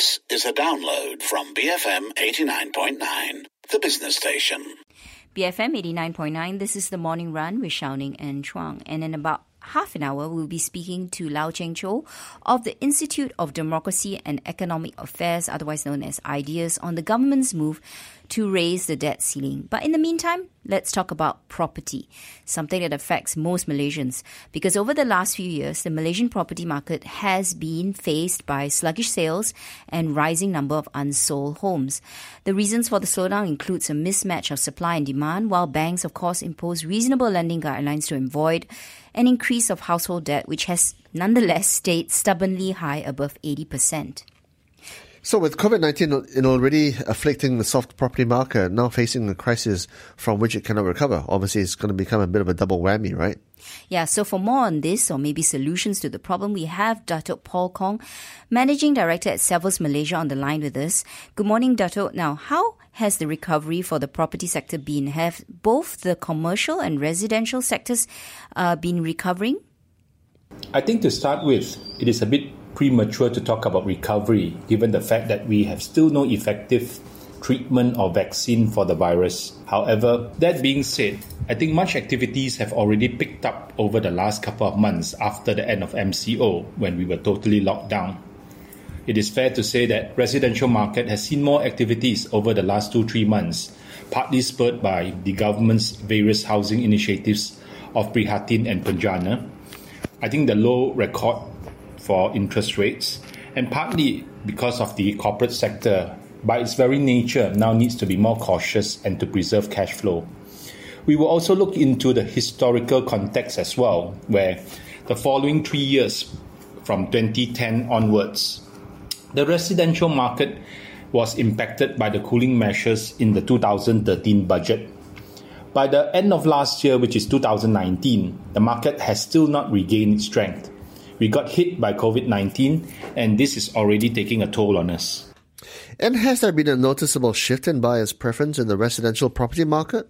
This is a download from BFM 89.9, the business station. BFM 89.9, this is the Morning Run with Xiaoning and Chuang. And in about half an hour, we'll be speaking to Lau Cheng Cho of the Institute of Democracy and Economic Affairs, otherwise known as IDEAS, on the government's move to raise the debt ceiling. But in the meantime, let's talk about property, something that affects most Malaysians. Because over the last few years, the Malaysian property market has been faced by sluggish sales and rising number of unsold homes. The reasons for the slowdown includes a mismatch of supply and demand, while banks, of course, impose reasonable lending guidelines to avoid an increase of household debt, which has nonetheless stayed stubbornly high above 80%. So with COVID-19 already afflicting the soft property market, now facing a crisis from which it cannot recover, obviously it's going to become a bit of a double whammy, right? Yeah, so for more on this, or maybe solutions to the problem, we have Dato' Paul Kong, Managing Director at Savills Malaysia, on the line with us. Good morning, Dato'. Now, how has the recovery for the property sector been? Have both the commercial and residential sectors been recovering? I think to start with, it is a bit premature to talk about recovery, given the fact that we have still no effective treatment or vaccine for the virus. However, that being said, I think much activities have already picked up over the last couple of months after the end of MCO, when we were totally locked down. It is fair to say that residential market has seen more activities over the last 2-3 months, partly spurred by the government's various housing initiatives of Prihatin and Penjana. I think the low record for interest rates, and partly because of the corporate sector, by its very nature, now needs to be more cautious and to preserve cash flow. We will also look into the historical context as well, where the following 3 years, from 2010 onwards, the residential market was impacted by the cooling measures in the 2013 budget. By the end of last year, which is 2019, the market has still not regained its strength. We got hit by COVID-19, and this is already taking a toll on us. And has there been a noticeable shift in buyers' preference in the residential property market?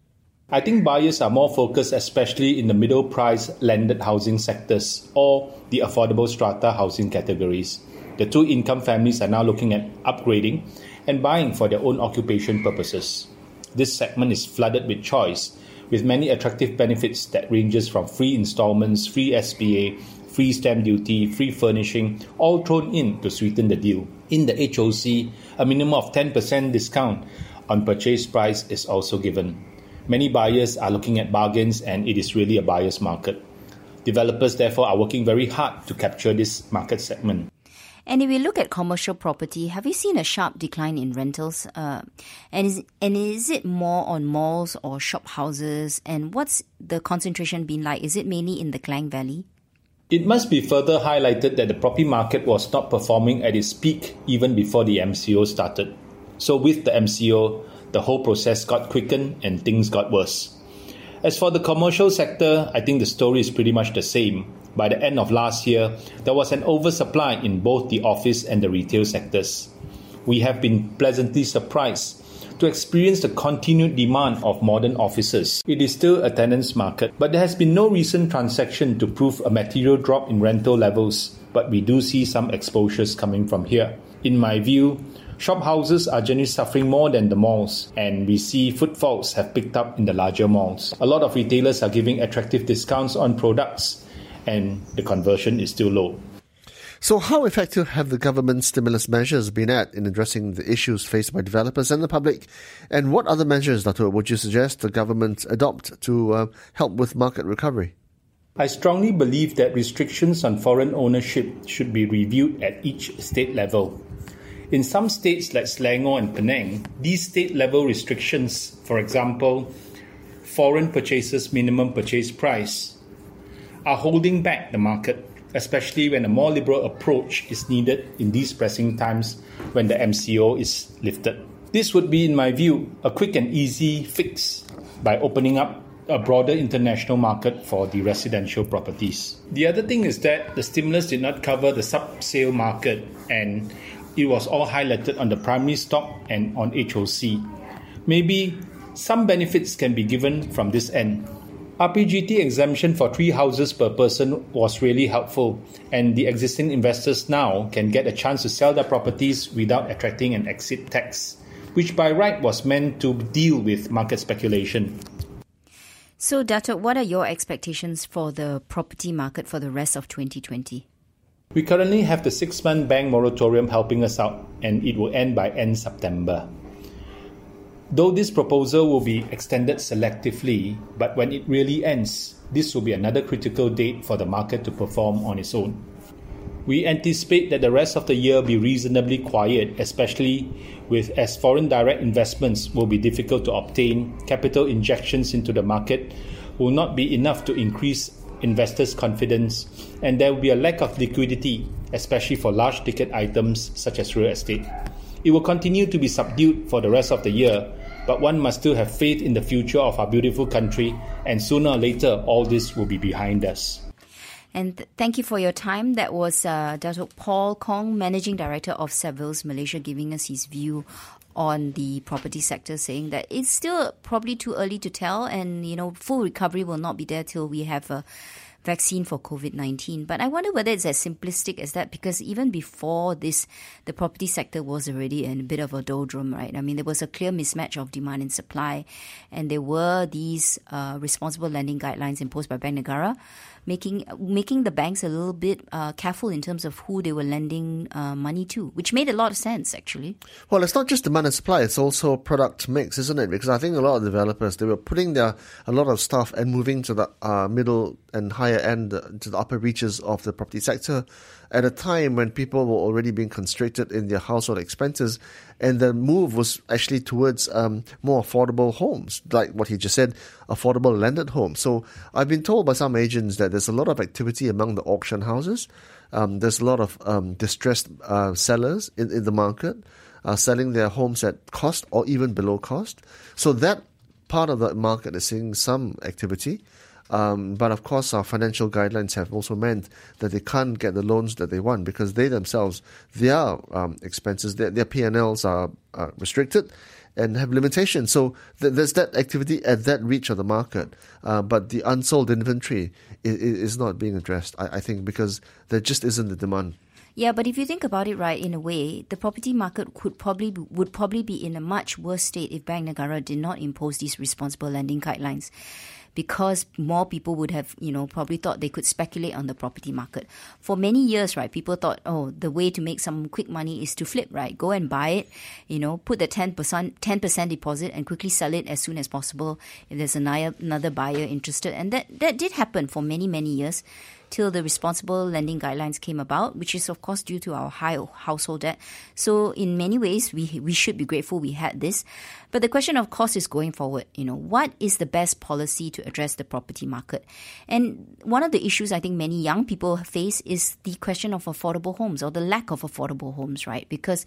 I think buyers are more focused, especially in the middle price landed housing sectors or the affordable strata housing categories. The 2-income families are now looking at upgrading and buying for their own occupation purposes. This segment is flooded with choice, with many attractive benefits that ranges from free installments, free SPA, free stamp duty, free furnishing, all thrown in to sweeten the deal. In the HOC, a minimum of 10% discount on purchase price is also given. Many buyers are looking at bargains, and it is really a buyer's market. Developers, therefore, are working very hard to capture this market segment. And if we look at commercial property, have you seen a sharp decline in rentals? And is it more on malls or shop houses? And what's the concentration been like? Is it mainly in the Klang Valley? It must be further highlighted that the property market was not performing at its peak even before the MCO started. So with the MCO, the whole process got quickened and things got worse. As for the commercial sector, I think the story is pretty much the same. By the end of last year, there was an oversupply in both the office and the retail sectors. We have been pleasantly surprised to experience the continued demand of modern offices. It is still a tenant's market, but there has been no recent transaction to prove a material drop in rental levels, but we do see some exposures coming from here. In my view, shop houses are generally suffering more than the malls, and we see footfalls have picked up in the larger malls. A lot of retailers are giving attractive discounts on products, and the conversion is still low. So how effective have the government stimulus measures been in addressing the issues faced by developers and the public? And what other measures, Dato', would you suggest the government adopt to help with market recovery? I strongly believe that restrictions on foreign ownership should be reviewed at each state level. In some states like Selangor and Penang, these state-level restrictions, for example, foreign purchases minimum purchase price, are holding back the market, especially when a more liberal approach is needed in these pressing times when the MCO is lifted. This would be, in my view, a quick and easy fix by opening up a broader international market for the residential properties. The other thing is that the stimulus did not cover the sub-sale market, and it was all highlighted on the primary stock and on HOC. Maybe some benefits can be given from this end. RPGT exemption for 3 houses per person was really helpful, and the existing investors now can get a chance to sell their properties without attracting an exit tax, which by right was meant to deal with market speculation. So, Dato', what are your expectations for the property market for the rest of 2020? We currently have the 6-month bank moratorium helping us out, and it will end by end September. Though this proposal will be extended selectively, but when it really ends, this will be another critical date for the market to perform on its own. We anticipate that the rest of the year will be reasonably quiet, especially as foreign direct investments will be difficult to obtain, capital injections into the market will not be enough to increase investors' confidence, and there will be a lack of liquidity, especially for large ticket items such as real estate. It will continue to be subdued for the rest of the year, but one must still have faith in the future of our beautiful country, and sooner or later all this will be behind us. And thank you for your time. That was Dato' Paul Kong, Managing Director of Savills Malaysia, giving us his view on the property sector, saying that it's still probably too early to tell, and full recovery will not be there till we have a vaccine for COVID-19. But I wonder whether it's as simplistic as that, because even before this, the property sector was already in a bit of a doldrum, right? I mean, there was a clear mismatch of demand and supply, and there were these responsible lending guidelines imposed by Bank Negara, making the banks a little bit careful in terms of who they were lending money to, which made a lot of sense, actually. Well, it's not just demand and supply, it's also product mix, isn't it? Because I think a lot of developers, they were putting a lot of stuff and moving to the middle and higher end, to the upper reaches of the property sector at a time when people were already being constricted in their household expenses, and the move was actually towards more affordable homes, like what he just said, affordable landed homes. So I've been told by some agents that there's a lot of activity among the auction houses. There's a lot of distressed sellers in the market selling their homes at cost or even below cost. So that part of the market is seeing some activity. But of course, our financial guidelines have also meant that they can't get the loans that they want, because they themselves, their expenses, their P&Ls are restricted and have limitations. So there's that activity at that reach of the market. But the unsold inventory is not being addressed, I think, because there just isn't the demand. Yeah, but if you think about it, right, in a way, the property market would probably be in a much worse state if Bank Negara did not impose these responsible lending guidelines, because more people would have, probably thought they could speculate on the property market. For many years, right, people thought, the way to make some quick money is to flip, right? Go and buy it, put the 10% deposit and quickly sell it as soon as possible if there's another buyer interested. And that did happen for many, many years, till the responsible lending guidelines came about, which is, of course, due to our high household debt. So in many ways, we should be grateful we had this. But the question, of course, is going forward, what is the best policy to address the property market? And one of the issues I think many young people face is the question of affordable homes, or the lack of affordable homes, right? Because,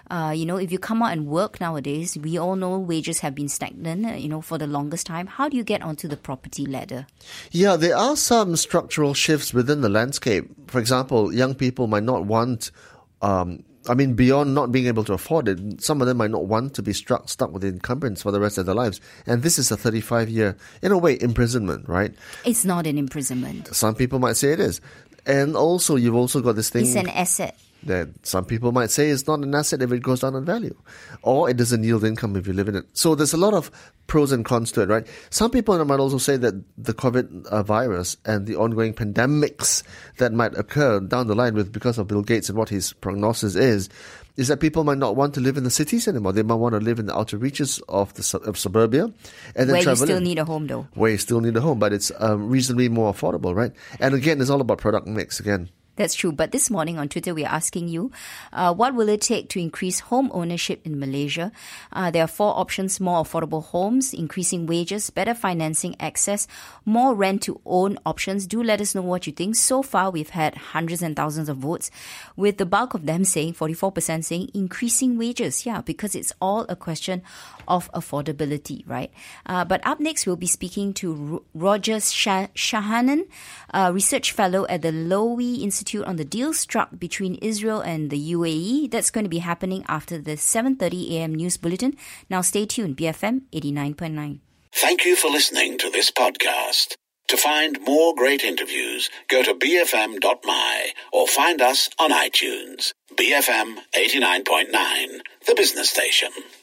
if you come out and work nowadays, we all know wages have been stagnant, for the longest time. How do you get onto the property ladder? Yeah, there are some structural shifts within the landscape. For example, young people might not want, beyond not being able to afford it, some of them might not want to be stuck with the encumbrance for the rest of their lives. And this is a 35-year, in a way, imprisonment, right? It's not an imprisonment. Some people might say it is. And also, you've also got this thing... It's an asset. That some people might say it's not an asset if it goes down in value, or it doesn't yield income if you live in it. So there's a lot of pros and cons to it, right? Some people might also say that the COVID virus and the ongoing pandemics that might occur down the line because of Bill Gates and what his prognosis is that people might not want to live in the cities anymore. They might want to live in the outer reaches of suburbia, and then where travel you still need a home, though. Where you still need a home, but it's reasonably more affordable, right? And again, it's all about product mix again. That's true. But this morning on Twitter, we're asking you, what will it take to increase home ownership in Malaysia? There are 4 options: more affordable homes, increasing wages, better financing access, more rent-to-own options. Do let us know what you think. So far, we've had hundreds and thousands of votes, with the bulk of them saying, 44% saying, increasing wages. Yeah, because it's all a question of affordability, right? But up next, we'll be speaking to Roger Shahanan, research fellow at the Lowy Institute on the deal struck between Israel and the UAE. That's going to be happening after the 7:30 a.m. news bulletin. Now stay tuned, BFM 89.9. Thank you for listening to this podcast. To find more great interviews, go to bfm.my or find us on iTunes. BFM 89.9, the business station.